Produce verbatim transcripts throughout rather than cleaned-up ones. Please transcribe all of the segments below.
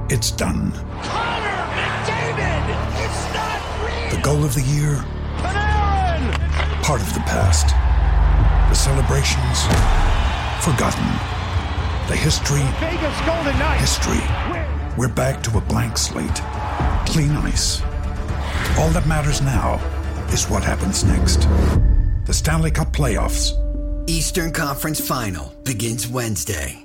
It's done. Connor McDavid! It's not real! The goal of the year? Panarin! Part of the past. The celebrations? Forgotten. The history? Vegas Golden Knights! History. We're back to a blank slate. Clean ice. All that matters now is what happens next. The Stanley Cup Playoffs. Eastern Conference Final begins Wednesday.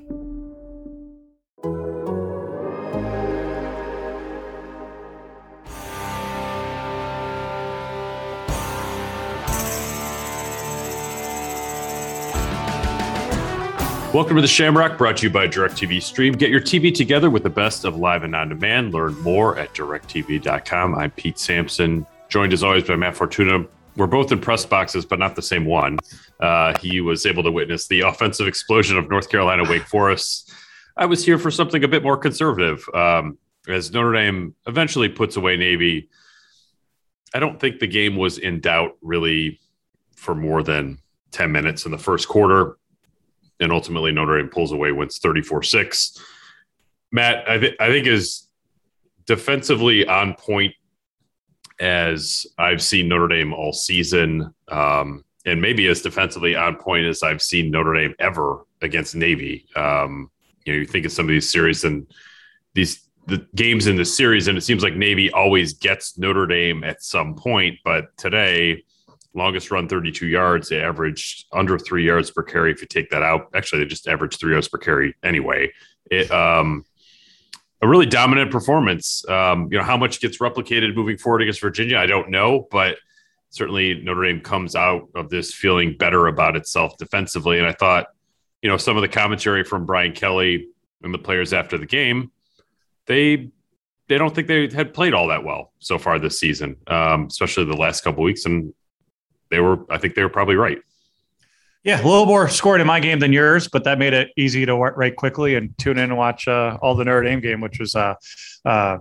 Welcome to the Shamrock, brought to you by DirecTV Stream. Get your T V together with the best of live and on-demand. Learn more at direct t v dot com. I'm Pete Sampson, joined as always by Matt Fortuna. We're both in press boxes, but not the same one. Uh, he was able to witness the offensive explosion of North Carolina Wake Forest. I was here for something a bit more conservative. Um, as Notre Dame eventually puts away Navy, I don't think the game was in doubt really for more than ten minutes in the first quarter. And ultimately, Notre Dame pulls away, wins thirty-four six. Matt, I, th- I think is defensively on point as I've seen Notre Dame all season, um, and maybe as defensively on point as I've seen Notre Dame ever against Navy. Um, you know, you think of some of these series and these the games in the series, and it seems like Navy always gets Notre Dame at some point. But today, longest run thirty-two yards. They averaged under three yards per carry. If you take that out, actually, they just averaged three yards per carry anyway. It, um, a really dominant performance. Um, you know, how much gets replicated moving forward against Virginia, I don't know, but certainly Notre Dame comes out of this feeling better about itself defensively. And I thought, you know, some of the commentary from Brian Kelly and the players after the game, they they don't think they had played all that well so far this season, um, especially the last couple of weeks. And They were, I think they were probably right. Yeah, a little more scored in my game than yours, but that made it easy to write quickly and tune in and watch uh, all the Notre Dame game, which was uh, uh,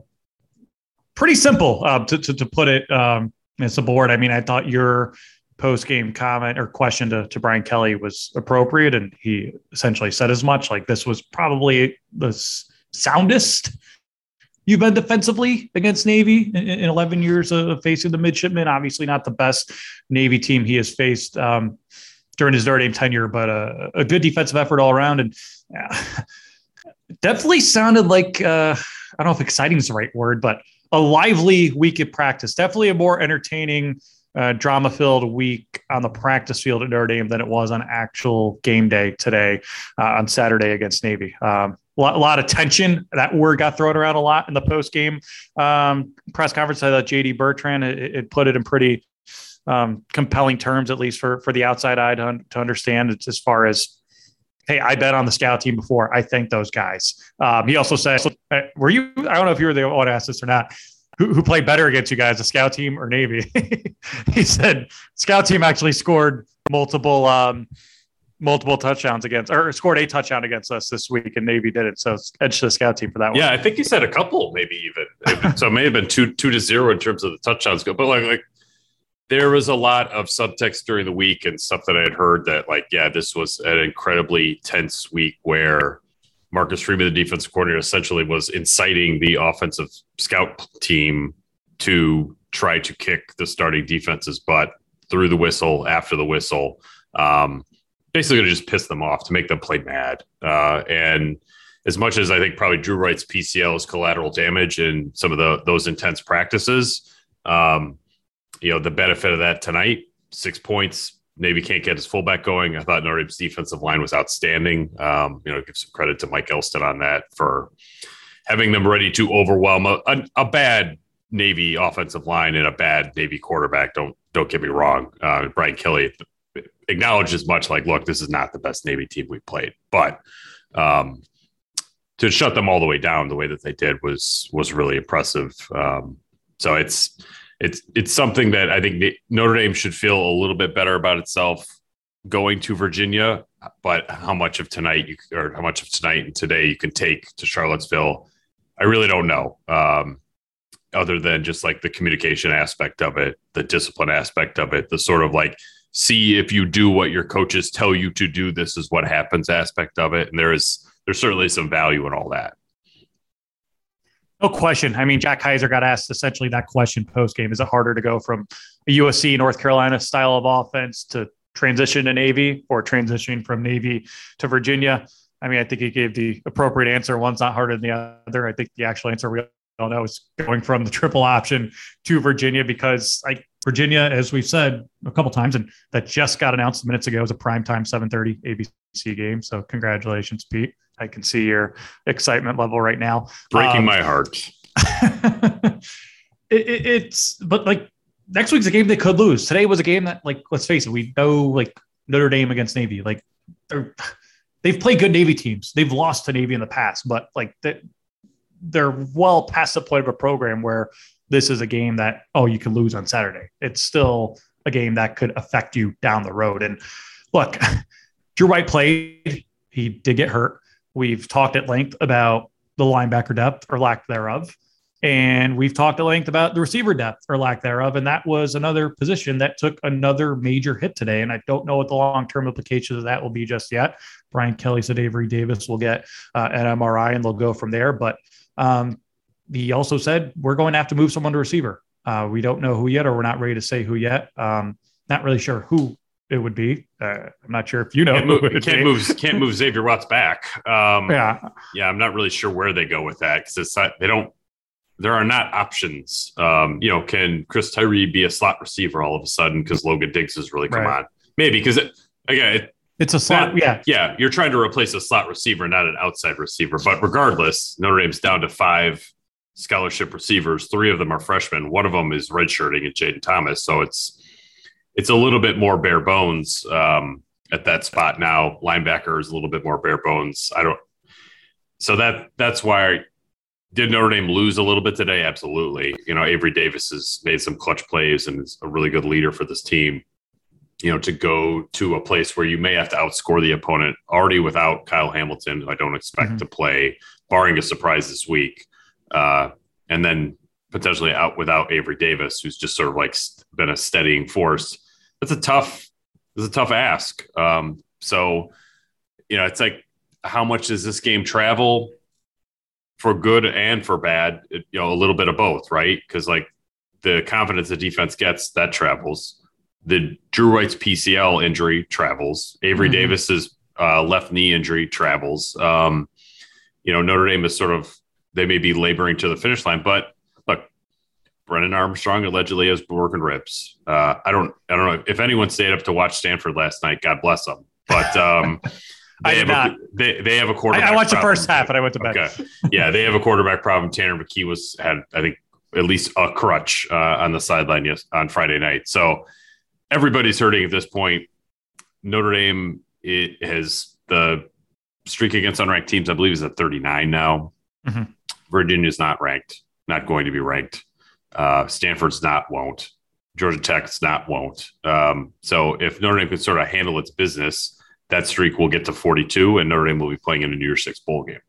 pretty simple uh, to, to to put it um, as a board. I mean, I thought your post-game comment or question to, to Brian Kelly was appropriate, and he essentially said as much. Like, this was probably the soundest you've been defensively against Navy in, in eleven years of facing the midshipmen. Obviously not the best Navy team he has faced um, during his Notre Dame tenure, but a, a good defensive effort all around. And uh, definitely sounded like, uh, I don't know if exciting is the right word, but a lively week at practice. Definitely a more entertaining, uh, drama-filled week on the practice field at Notre Dame than it was on actual game day today uh, on Saturday against Navy. Um, A lot, a lot of tension. That word got thrown around a lot in the post-game um, press conference. I thought J D Bertrand it, it put it in pretty um, compelling terms, at least for, for the outside eye to, to understand. It's as far as, hey, I bet on the scout team before. I thank those guys. Um, he also said, were you, I don't know if you were the one to ask this or not, who, who played better against you guys, the scout team or Navy? He said scout team actually scored multiple um, multiple touchdowns against, or scored a touchdown against us this week, and Navy did it. So it's edge to the scout team for that one. Yeah, I think he said a couple, maybe even. So it may have been two two to zero in terms of the touchdowns go. But like, like there was a lot of subtext during the week and stuff that I had heard that, like, yeah, this was an incredibly tense week where Marcus Freeman, the defensive coordinator, essentially was inciting the offensive scout team to try to kick the starting defense's butt through the whistle, after the whistle. Um, basically to just piss them off, to make them play mad. Uh, and as much as I think probably Drew Wright's P C L is collateral damage in some of the those intense practices, um, you know, the benefit of that tonight, six points, Navy can't get his fullback going. I thought Notre Dame's defensive line was outstanding. Um, you know, give some credit to Mike Elston on that for having them ready to overwhelm a, a, a bad Navy offensive line and a bad Navy quarterback. Don't, don't get me wrong. Uh, Brian Kelly acknowledged as much, like, look, this is not the best Navy team we played, but um, to shut them all the way down the way that they did was was really impressive. Um, so it's it's it's something that I think Notre Dame should feel a little bit better about itself going to Virginia. But how much of tonight you or how much of tonight and today you can take to Charlottesville, I really don't know. Um, other than just like the communication aspect of it, the discipline aspect of it, the sort of like, see if you do what your coaches tell you to do, this is what happens aspect of it. And there is, there's certainly some value in all that. No question. I mean, Jack Kaiser got asked essentially that question post game. Is it harder to go from a U S C North Carolina style of offense to transition to Navy or transitioning from Navy to Virginia? I mean, I think he gave the appropriate answer. One's not harder than the other. I think the actual answer we all know is going from the triple option to Virginia, because like Virginia, as we've said a couple times, and that just got announced minutes ago, is a primetime seven thirty A B C game. So congratulations, Pete. I can see your excitement level right now. Breaking um, my heart. it, it, it's, but like next week's a game they could lose. Today was a game that, like, let's face it, we know like Notre Dame against Navy, like they're, they've played good Navy teams. They've lost to Navy in the past, but like they, they're well past the point of a program where this is a game that, oh, you can lose on Saturday. It's still a game that could affect you down the road. And look, Drew White played. He did get hurt. We've talked at length about the linebacker depth or lack thereof. And we've talked at length about the receiver depth or lack thereof. And that was another position that took another major hit today. And I don't know what the long-term implications of that will be just yet. Brian Kelly said Avery Davis will get uh, an M R I and they'll go from there. But um, he also said, we're going to have to move someone to receiver. Uh, we don't know who yet, or we're not ready to say who yet. Um, not really sure who it would be. Uh, I'm not sure if you know. Can't who move, it can't be. move, can't move Xavier Watts back. Um, yeah. Yeah. I'm not really sure where they go with that, because it's not, they don't, there are not options. Um, you know, can Chris Tyree be a slot receiver all of a sudden because Logan Diggs has really come Right. on? Maybe, because it, again, it, It's a slot. That, yeah. Yeah. You're trying to replace a slot receiver, not an outside receiver. But regardless, Notre Dame's down to five scholarship receivers. Three of them are freshmen. One of them is redshirting at Jaden Thomas. So it's, it's a little bit more bare bones um, at that spot now. Linebacker is a little bit more bare bones. I don't. So that that's why I, did Notre Dame lose a little bit today? Absolutely. You know, Avery Davis has made some clutch plays and is a really good leader for this team. You know, to go to a place where you may have to outscore the opponent already without Kyle Hamilton, who I don't expect Mm-hmm. to play, barring a surprise this week. Uh, and then potentially out without Avery Davis, who's just sort of like been a steadying force. That's a tough, it's a tough ask. Um, so, you know, it's like, how much does this game travel for good and for bad? It, you know, a little bit of both, right? Because like the confidence the defense gets, that travels. The Drew White's P C L injury travels. Avery Mm-hmm. Davis's uh, left knee injury travels. Um, you know, Notre Dame is sort of, they may be laboring to the finish line, but look, Brennan Armstrong allegedly has broken ribs. Uh, I don't, I don't know if anyone stayed up to watch Stanford last night. God bless them. But um, I they did have not. A, they they have a quarterback. I, I watched the problem. first half and I went to bed. Okay, yeah, they have a quarterback problem. Tanner McKee was had I think at least a crutch uh, on the sideline yes, on Friday night. So everybody's hurting at this point. Notre Dame it has the streak against unranked teams, I believe, is at thirty-nine now. Mm-hmm. Virginia's not ranked, not going to be ranked. Uh, Stanford's not, won't. Georgia Tech's not, won't. Um, so if Notre Dame can sort of handle its business, that streak will get to forty-two, and Notre Dame will be playing in a New Year's Six bowl game.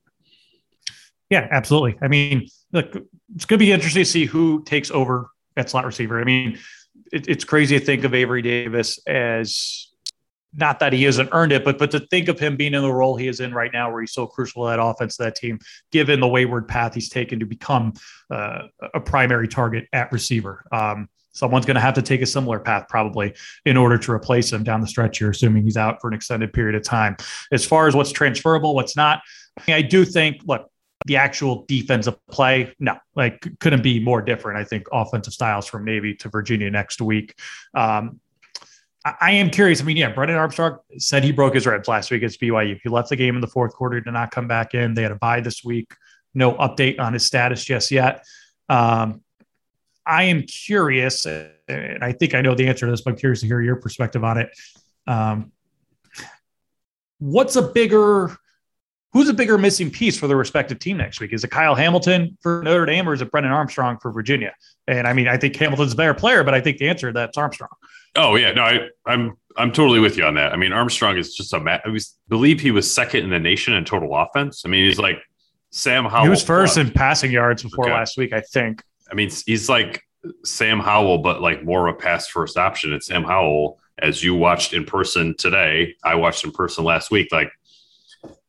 Yeah, absolutely. I mean, look, it's going to be interesting to see who takes over at slot receiver. I mean, it, it's crazy to think of Avery Davis as not that he hasn't earned it, but but to think of him being in the role he is in right now, where he's so crucial to that offense, to that team, given the wayward path he's taken to become uh, a primary target at receiver. Um, someone's going to have to take a similar path probably in order to replace him down the stretch here, assuming he's out for an extended period of time. As far as what's transferable, what's not, I mean, I do think, look, the actual defensive play, no, like couldn't be more different. I think offensive styles from Navy to Virginia next week. Um, I, I am curious. I mean, yeah, Brennan Armstrong said he broke his ribs last week against B Y U. He left the game in the fourth quarter, did not come back in. They had a bye this week. No update on his status just yet. Um, I am curious, and I think I know the answer to this, but I'm curious to hear your perspective on it. Um, what's a bigger, who's a bigger missing piece for the respective team next week? Is it Kyle Hamilton for Notre Dame, or is it Brennan Armstrong for Virginia? And I mean, I think Hamilton's a better player, but I think the answer to that's Armstrong. Oh yeah, no, I, I'm I'm totally with you on that. I mean, Armstrong is just a ma- I was, believe he was second in the nation in total offense. I mean, he's like Sam Howell. He was first plus. in passing yards before Okay. last week, I think. I mean, he's like Sam Howell, but like more of a pass first option. And Sam Howell, as you watched in person today, I watched in person last week. Like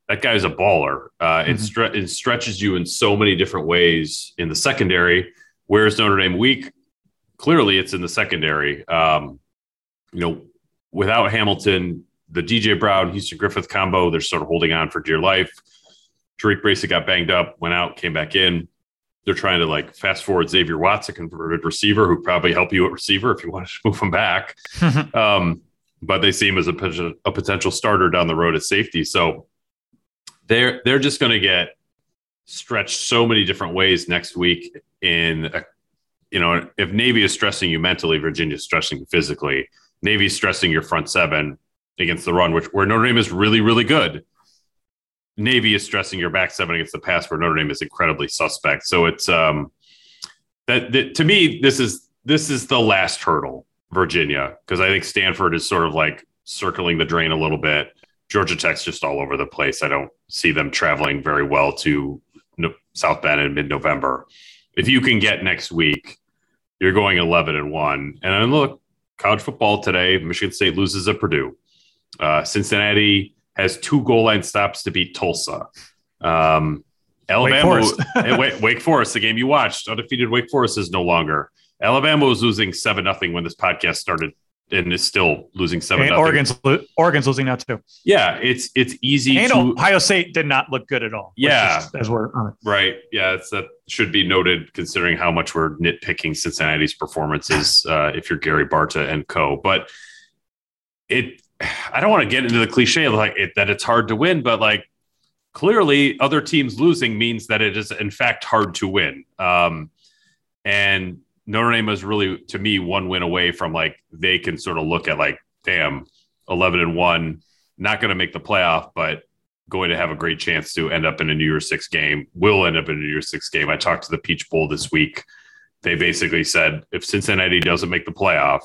that guy's a baller. Uh, Mm-hmm. it, stre- it stretches you in so many different ways in the secondary. Where's Notre Dame weak? Clearly, it's in the secondary. Um, you know, without Hamilton, the D J Brown, Houston Griffith combo, they're sort of holding on for dear life. Tariq Bracy got banged up, went out, came back in. They're trying to like fast forward Xavier Watts, a converted receiver who probably help you at receiver if you want to move him back. um, but they see him as a, a potential starter down the road at safety. So they're they're just going to get stretched so many different ways next week. In a, you know, if Navy is stressing you mentally, Virginia is stressing you physically. Navy is stressing your front seven against the run, which where Notre Dame is really really good. Navy is stressing your back seven against the pass, where Notre Dame is incredibly suspect. So it's um, that, that to me, this is this is the last hurdle, Virginia, because I think Stanford is sort of like circling the drain a little bit. Georgia Tech's just all over the place. I don't see them traveling very well to South Bend in mid-November. If you can get next week, you're going eleven and one. And then look, college football today, Michigan State loses at Purdue. Uh, Cincinnati has two goal line stops to beat Tulsa. Um, Alabama, Wake Forest. Wake, Wake Forest, the game you watched, undefeated Wake Forest is no longer. Alabama was losing seven nothing when this podcast started, and is still losing seven nothing. Oregon's Oregon's losing now too. Yeah, it's it's easy. And to, Ohio State did not look good at all. Yeah, just, as we're on it. Right. Yeah, it's, that should be noted considering how much we're nitpicking Cincinnati's performances. Uh, if you're Gary Barta and co, but it. I don't want to get into the cliche of like it, that it's hard to win, but like clearly other teams losing means that it is in fact hard to win. Um, and Notre Dame is really, to me, one win away from like, they can sort of look at like, damn, eleven and one, not going to make the playoff, but going to have a great chance to end up in a New Year's Six game, will end up in a New Year's Six game. I talked to the Peach Bowl this week. They basically said, if Cincinnati doesn't make the playoff,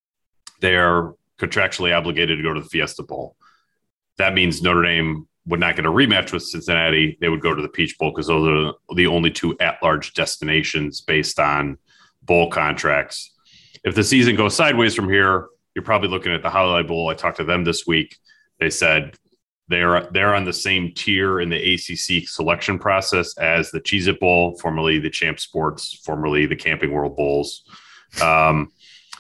they're contractually obligated to go to the Fiesta Bowl. That means Notre Dame would not get a rematch with Cincinnati. They would go to the Peach Bowl because those are the only two at-large destinations based on bowl contracts. If the season goes sideways from here, you're probably looking at the Holiday Bowl. I talked to them this week. They said they're they're on the same tier in the A C C selection process as the Cheez-It Bowl, formerly the Champ Sports, formerly the Camping World Bowls, um,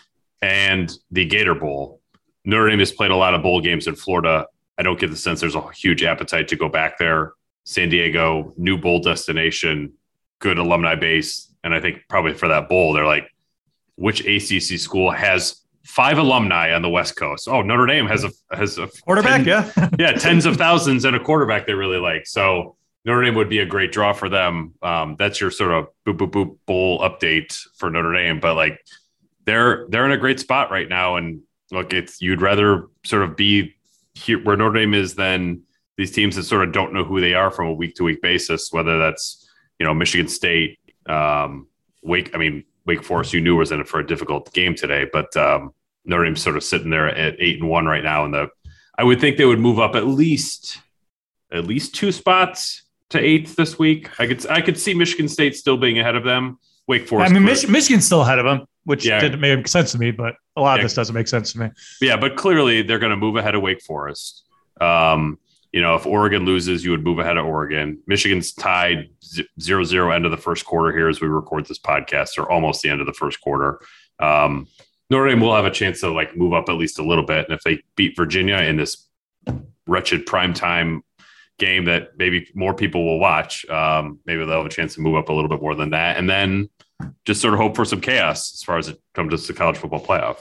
and the Gator Bowl. Notre Dame has played a lot of bowl games in Florida. I don't get the sense there's a huge appetite to go back there. San Diego, new bowl destination, good alumni base. And I think probably for that bowl, they're like, which A C C school has five alumni on the West Coast? Oh, Notre Dame has a has a quarterback, ten, yeah. yeah, tens of thousands and a quarterback they really like. So Notre Dame would be a great draw for them. Um, that's your sort of boop, boop, boop bowl update for Notre Dame. But like they're they're in a great spot right now. And look, it's you'd rather sort of be here where Notre Dame is than these teams that sort of don't know who they are from a week to week basis, whether that's, you know, Michigan State, um, Wake. I mean, Wake Forest, you knew was in it for a difficult game today, but um, Notre Dame's sort of sitting there at eight and one right now. And the, I would think they would move up at least, at least two spots to eighth this week. I could, I could see Michigan State still being ahead of them. Wake Forest. I mean, Mich- Michigan's still ahead of them, which yeah. didn't make sense to me, but a lot yeah. of this doesn't make sense to me. Yeah, but clearly they're going to move ahead of Wake Forest. Um, you know, if Oregon loses, you would move ahead of Oregon. Michigan's tied zero zero end of the first quarter here as we record this podcast, or almost the end of the first quarter. Um, Notre Dame will have a chance to like move up at least a little bit. And if they beat Virginia in this wretched primetime game that maybe more people will watch, um, maybe they'll have a chance to move up a little bit more than that. And then just sort of hope for some chaos as far as it comes to the college football playoff.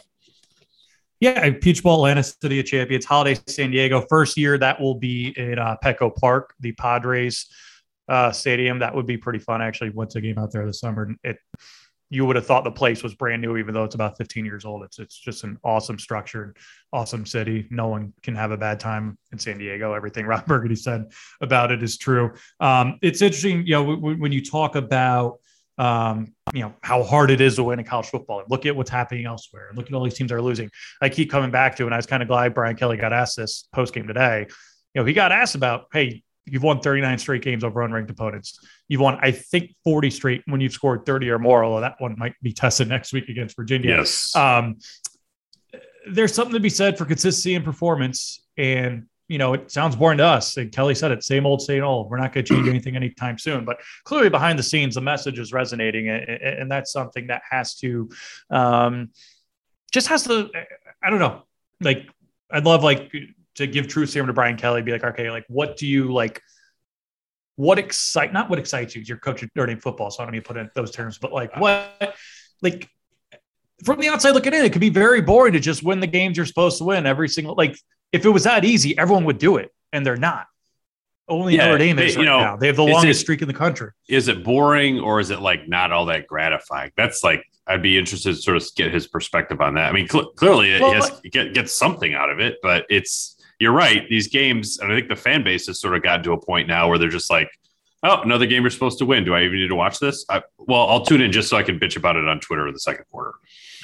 Yeah, Peach Bowl, Atlanta City of Champions, Holiday San Diego. First year that will be at uh, Petco Park, the Padres uh, stadium. That would be pretty fun. I actually went to a game out there this summer. It you would have thought the place was brand new, even though it's about fifteen years old. It's it's just an awesome structure, awesome city. No one can have a bad time in San Diego. Everything Ron Burgundy said about it is true. Um, it's interesting, you know, w- when you talk about Um, you know, how hard it is to win in college football. Look at what's happening elsewhere. And look at all these teams that are losing. I keep coming back to, and I was kind of glad Brian Kelly got asked this post game today. You know, he got asked about, hey, you've won thirty-nine straight games over unranked opponents. You've won, I think, forty straight when you've scored thirty or more, although that one might be tested next week against Virginia. Yes. Um, there's something to be said for consistency and performance. And you know, it sounds boring to us. And Kelly said it, same old, same old. We're not going to change anything anytime soon. But clearly behind the scenes, the message is resonating. And, and that's something that has to, um, just has to, I don't know. Like, I'd love like to give true serum to Brian Kelly, be like, okay, like, what do you like? What excite, not what excites you, because you're coaching Notre Dame football. So I don't need to put it in those terms, but like what, like from the outside looking in, it could be very boring to just win the games you're supposed to win every single, like if it was that easy, everyone would do it. And they're not. Only yeah, Notre Dame is right you know, now. They have the longest it, streak in the country. Is it boring or is it like not all that gratifying? That's like, I'd be interested to sort of get his perspective on that. I mean, cl- clearly it, well, has, it get, gets something out of it, but it's, you're right. These games, and I think the fan base has sort of gotten to a point now where they're just like, oh, another game you're supposed to win. Do I even need to watch this? I, well, I'll tune in just so I can bitch about it on Twitter in the second quarter.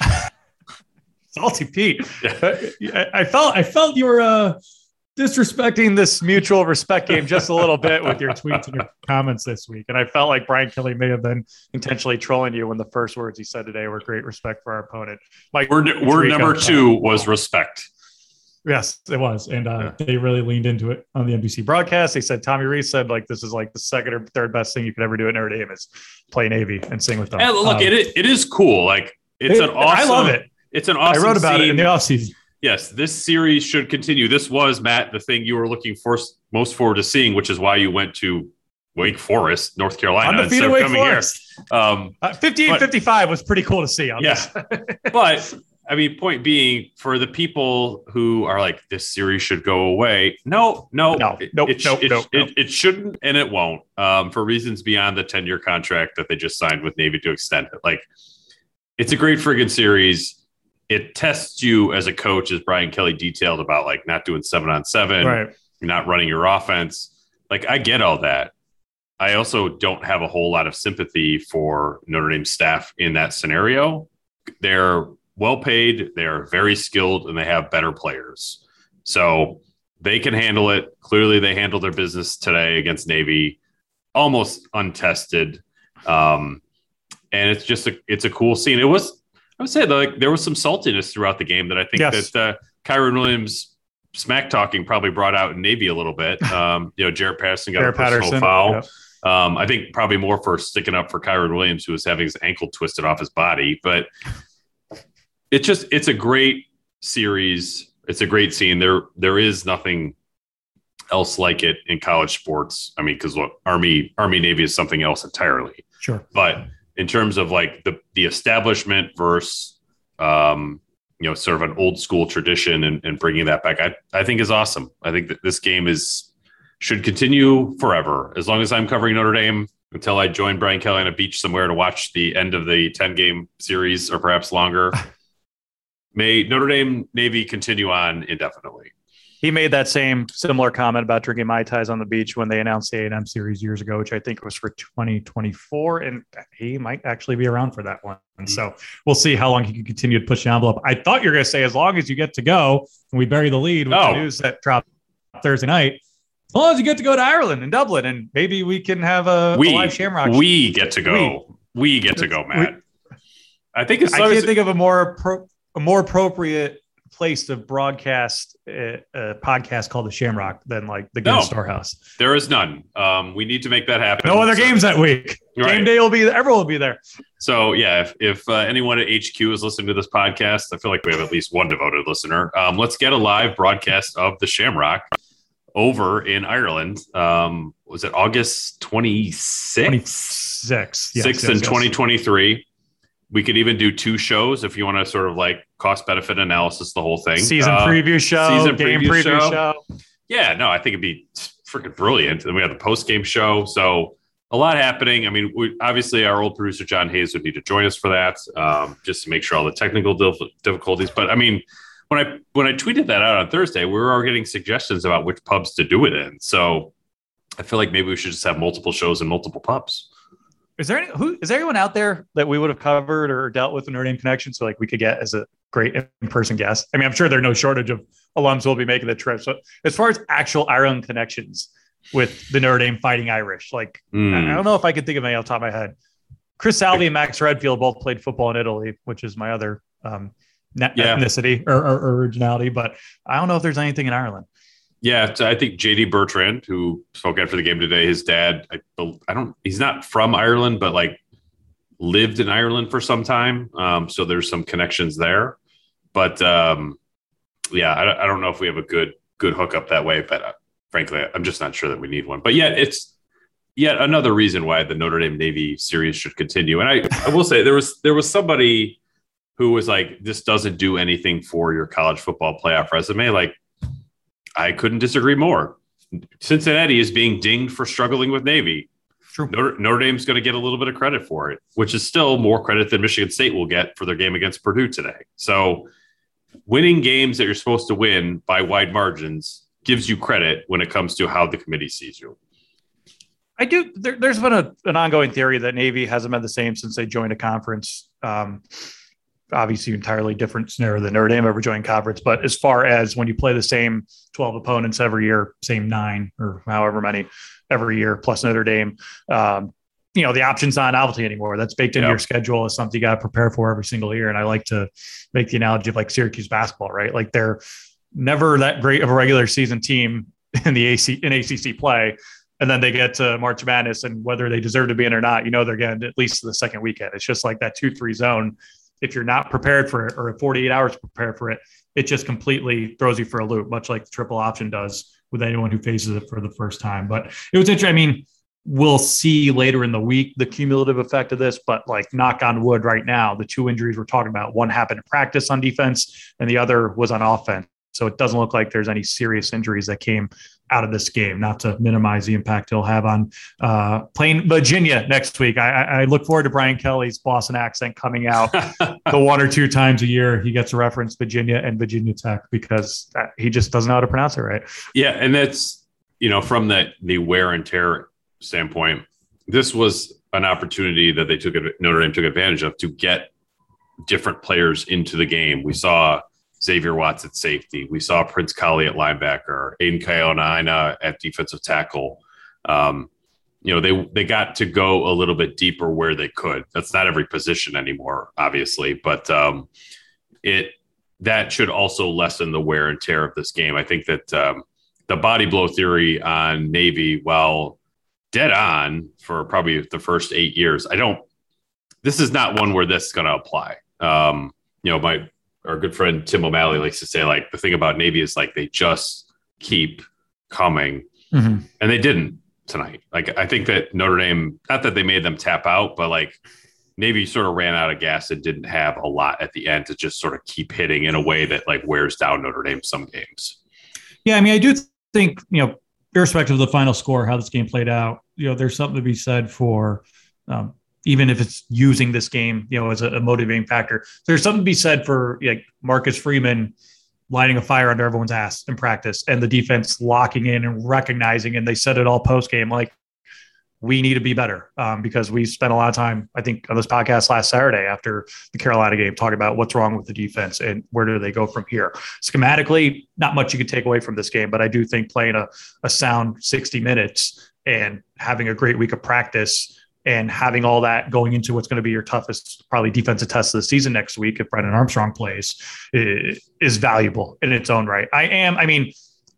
Salty Pete. Yeah. I, I felt I felt you were uh, disrespecting this mutual respect game just a little bit with your tweets and your comments this week. And I felt like Brian Kelly may have been intentionally trolling you when the first words he said today were great respect for our opponent. Mike, word, word number two was respect. Yes, it was. And uh, yeah. they really leaned into it on the N B C broadcast. They said, Tommy Rees said, like, this is like the second or third best thing you could ever do at Notre Dame is play Navy and sing with them. And look, um, it, it is cool. Like, it's it, an awesome. I love it. It's an awesome I wrote about scene. it in the offseason. Yes, this series should continue. This was, Matt, the thing you were looking for most forward to seeing, which is why you went to Wake Forest, North Carolina. Undefeated Wake Forest. Um, uh, fifty-eight fifty-five was pretty cool to see. On yeah. this. But I mean, point being, for the people who are like, this series should go away. No, no, no, it, nope, it, nope, it, nope, it, nope. it shouldn't, and it won't, um, for reasons beyond the ten-year contract that they just signed with Navy to extend it. Like, it's a great friggin' series. It tests you as a coach, as Brian Kelly detailed about, like, not doing seven on seven, right. not running your offense. Like, I get all that. I also don't have a whole lot of sympathy for Notre Dame staff in that scenario. They're well paid, they're very skilled, and they have better players. So they can handle it. Clearly, they handled their business today against Navy, almost untested. Um, and it's just a it's a cool scene. It was, I would say, like, there was some saltiness throughout the game that I think yes. that uh, Kyron Williams smack talking probably brought out in Navy a little bit. Um, you know, Jarrett Patterson got Jarrett a personal Patterson, foul. Yep. Um, I think probably more for sticking up for Kyron Williams, who was having his ankle twisted off his body. But it's just, it's a great series. It's a great scene. There, there is nothing else like it in college sports. I mean, because look, Army, Army Navy is something else entirely. Sure. But in terms of like the the establishment versus, um, you know, sort of an old school tradition and, and bringing that back, I, I think is awesome. I think that this game is should continue forever as long as I'm covering Notre Dame until I join Brian Kelly on a beach somewhere to watch the end of the ten game series or perhaps longer. May Notre Dame Navy continue on indefinitely. He made that same similar comment about drinking Mai Tais on the beach when they announced the A and M series years ago, which I think was for twenty twenty-four. And he might actually be around for that one. Mm-hmm. So we'll see how long he can continue to push the envelope. I thought you were going to say, as long as you get to go and we bury the lead with oh. the news that dropped Thursday night, as long as you get to go to Ireland and Dublin, and maybe we can have a, we, a live Shamrock. We get to go. We, we get to go, Matt. We, I think it's. I can't think of a more pro, a more appropriate place to broadcast a, a podcast called the Shamrock than like the Guinness no, Storehouse. There is none. Um, we need to make that happen. No other so, games that week. Right. Game day will be there. Everyone will be there. So yeah, if, if uh, anyone at H Q is listening to this podcast, I feel like we have at least one devoted listener. Um, let's get a live broadcast of the Shamrock over in Ireland. Um, was it August twenty-sixth? twenty-sixth. Yes, sixth yes, in yes. twenty twenty-three. We could even do two shows if you want to sort of like cost benefit analysis, the whole thing. Season uh, preview show, season game preview, preview show. show. Yeah, no, I think it'd be freaking brilliant. And we have the post game show. So a lot happening. I mean, we, obviously our old producer, John Hayes, would need to join us for that, um, just to make sure all the technical dif- difficulties. But I mean, when I, when I tweeted that out on Thursday, we were already getting suggestions about which pubs to do it in. So I feel like maybe we should just have multiple shows in multiple pubs. Is there any, who is there anyone out there that we would have covered or dealt with in Notre Dame Connection so like we could get as a great in-person guest? I mean, I'm sure there's no shortage of alums who will be making the trip. So as far as actual Ireland connections with the Notre Dame Fighting Irish, like mm. I, I don't know if I could think of any off the top of my head. Chris Salvi and Max Redfield both played football in Italy, which is my other um, yeah. ethnicity or, or, or originality, but I don't know if there's anything in Ireland. Yeah, I think J D Bertrand, who spoke after the game today, his dad, I, I don't, he's not from Ireland, but like lived in Ireland for some time. Um, so there's some connections there. But um, yeah, I, I don't know if we have a good good hookup that way. But uh, frankly, I'm just not sure that we need one. But yet, it's yet another reason why the Notre Dame Navy series should continue. And I, I will say there was there was somebody who was like, this doesn't do anything for your college football playoff resume. Like, I couldn't disagree more. Cincinnati is being dinged for struggling with Navy. True. Notre, Notre Dame's going to get a little bit of credit for it, which is still more credit than Michigan State will get for their game against Purdue today. So winning games that you're supposed to win by wide margins gives you credit when it comes to how the committee sees you. I do. There, there's been a, an ongoing theory that Navy hasn't been the same since they joined a conference. Um, obviously, entirely different scenario than Notre Dame ever joined conference. But as far as when you play the same twelve opponents every year, same nine or however many every year, plus Notre Dame, um, you know, the option's not novelty anymore. That's baked into Yep. your schedule as something you got to prepare for every single year. And I like to make the analogy of like Syracuse basketball, right? Like they're never that great of a regular season team in the A C in A C C play. And then they get to March Madness, and whether they deserve to be in or not, you know, they're getting at least the second weekend. It's just like that two, three zone. If you're not prepared for it or forty-eight hours to prepare for it, it just completely throws you for a loop, much like the triple option does with anyone who faces it for the first time. But it was interesting. I mean, we'll see later in the week the cumulative effect of this, but like knock on wood right now, the two injuries we're talking about, one happened in practice on defense and the other was on offense. So it doesn't look like there's any serious injuries that came out of this game, not to minimize the impact he'll have on uh, playing Virginia next week. I, I look forward to Brian Kelly's Boston accent coming out the one or two times a year. He gets to reference Virginia and Virginia Tech because he just doesn't know how to pronounce it right. Yeah. And that's, you know, from the, the wear and tear standpoint, this was an opportunity that they took, Notre Dame took advantage of to get different players into the game. We saw Xavier Watts at safety. We saw Prince Colley at linebacker, Aiden Kaionaina at defensive tackle. Um, you know, they they got to go a little bit deeper where they could. That's not every position anymore, obviously, but um, it that should also lessen the wear and tear of this game. I think that um, the body blow theory on Navy, while dead on for probably the first eight years, I don't. This is not one where this is going to apply. Um, you know, my our good friend Tim O'Malley likes to say, like, the thing about Navy is like they just keep coming, mm-hmm. and they didn't tonight. Like, I think that Notre Dame, not that they made them tap out, but like Navy sort of ran out of gas and didn't have a lot at the end to just sort of keep hitting in a way that like wears down Notre Dame some games. Yeah, I mean, I do think, you know, irrespective of the final score, how this game played out, you know, there's something to be said for um, even if it's using this game, you know, as a, a motivating factor. There's something to be said for like Marcus Freeman lighting a fire under everyone's ass in practice and the defense locking in and recognizing, and they said it all post game, like, we need to be better um, because we spent a lot of time, I think, on this podcast last Saturday after the Carolina game, talking about what's wrong with the defense and where do they go from here. Schematically, not much you could take away from this game, but I do think playing a, a sound sixty minutes and having a great week of practice and having all that going into what's going to be your toughest, probably defensive test of the season next week, if Brennan Armstrong plays, is valuable in its own right. I am, I mean,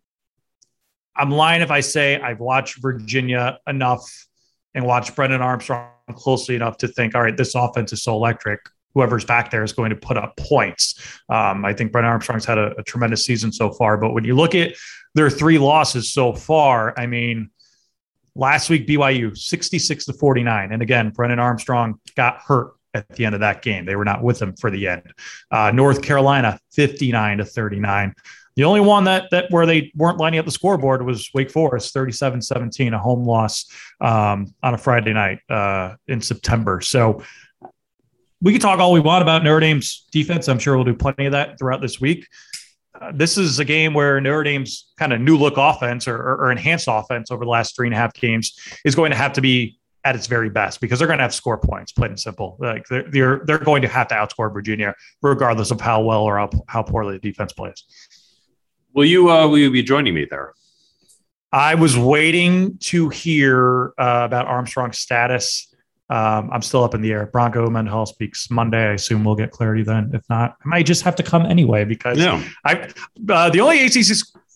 I'm lying if I say I've watched Virginia enough and watched Brennan Armstrong closely enough to think, all right, this offense is so electric. Whoever's back there is going to put up points. Um, I think Brennan Armstrong's had a, a tremendous season so far, but when you look at their three losses so far, I mean, last week, B Y U, sixty-six to forty-nine. And again, Brennan Armstrong got hurt at the end of that game. They were not with him for the end. Uh, North Carolina, fifty-nine to thirty-nine. The only one that that where they weren't lining up the scoreboard was Wake Forest, thirty-seven seventeen, a home loss um, on a Friday night uh, in September. So we can talk all we want about Notre Dame's defense. I'm sure we'll do plenty of that throughout this week. Uh, this is a game where Notre Dame's kind of new look offense or, or, or enhanced offense over the last three and a half games is going to have to be at its very best because they're going to have score points, plain and simple. Like they're, they're, they're going to have to outscore Virginia regardless of how well or how, how poorly the defense plays. Will you, uh, will you be joining me there? I was waiting to hear uh, about Armstrong's status. Um, I'm still up in the air. Bronco Mendenhall speaks Monday. I assume we'll get clarity then. If not, I might just have to come anyway because yeah. I uh, the only A C C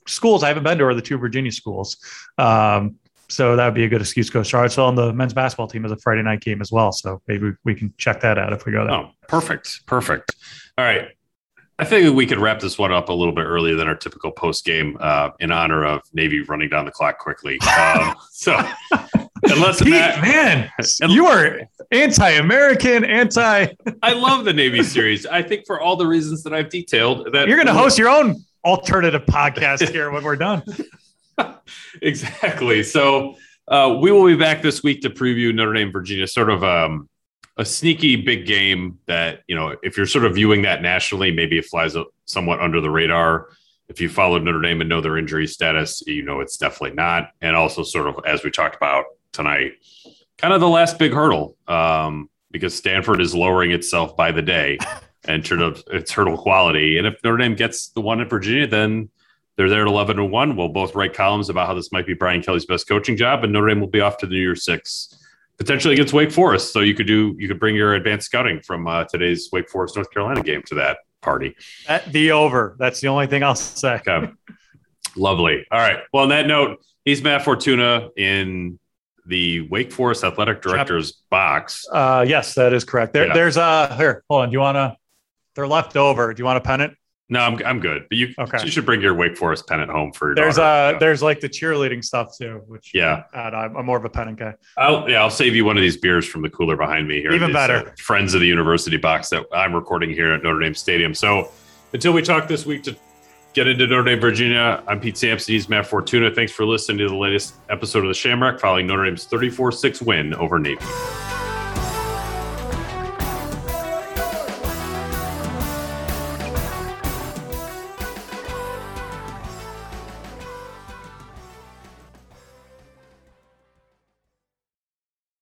schools I haven't been to are the two Virginia schools. Um, so that would be a good excuse to go Charlottesville. And the men's basketball team is a Friday night game as well. So maybe we can check that out if we go there. Oh, perfect. Perfect. All right. I think we could wrap this one up a little bit earlier than our typical post game uh, in honor of Navy running down the clock quickly. Um, so unless Pete, Matt, man, you are anti-American, anti. I love the Navy series. I think for all the reasons that I've detailed, that you're going to host your own alternative podcast here when we're done. Exactly. So uh, we will be back this week to preview Notre Dame, Virginia, sort of um, a sneaky big game that, you know, if you're sort of viewing that nationally, maybe it flies somewhat under the radar. If you follow Notre Dame and know their injury status, you know, it's definitely not. And also sort of, as we talked about tonight, kind of the last big hurdle um, because Stanford is lowering itself by the day in terms of its hurdle quality. And if Notre Dame gets the one in Virginia, then they're there at eleven and one. We'll both write columns about how this might be Brian Kelly's best coaching job, and Notre Dame will be off to the New Year's Six, potentially against Wake Forest. So you could do, you could bring your advanced scouting from uh, today's Wake Forest, North Carolina game to that party. At the over. That's the only thing I'll say. Okay. Lovely. All right. Well, on that note, he's Matt Fortuna in the Wake Forest Athletic Director's yep. box. Uh, yes, that is correct. There, yeah. There's a, here, hold on. Do you want to, they're left over. Do you want a pennant? No, I'm I'm good. But you, okay. you should bring your Wake Forest pennant home for your There's daughter. uh there's like the cheerleading stuff too, which yeah, add, I'm, I'm more of a pennant guy. I'll yeah I'll save you one of these beers from the cooler behind me here. Even this, better. Uh, Friends of the University box that I'm recording here at Notre Dame Stadium. So until we talk this week to get into Notre Dame, Virginia, I'm Pete Sampson. He's Matt Fortuna. Thanks for listening to the latest episode of the Shamrock following Notre Dame's thirty-four six win over Navy.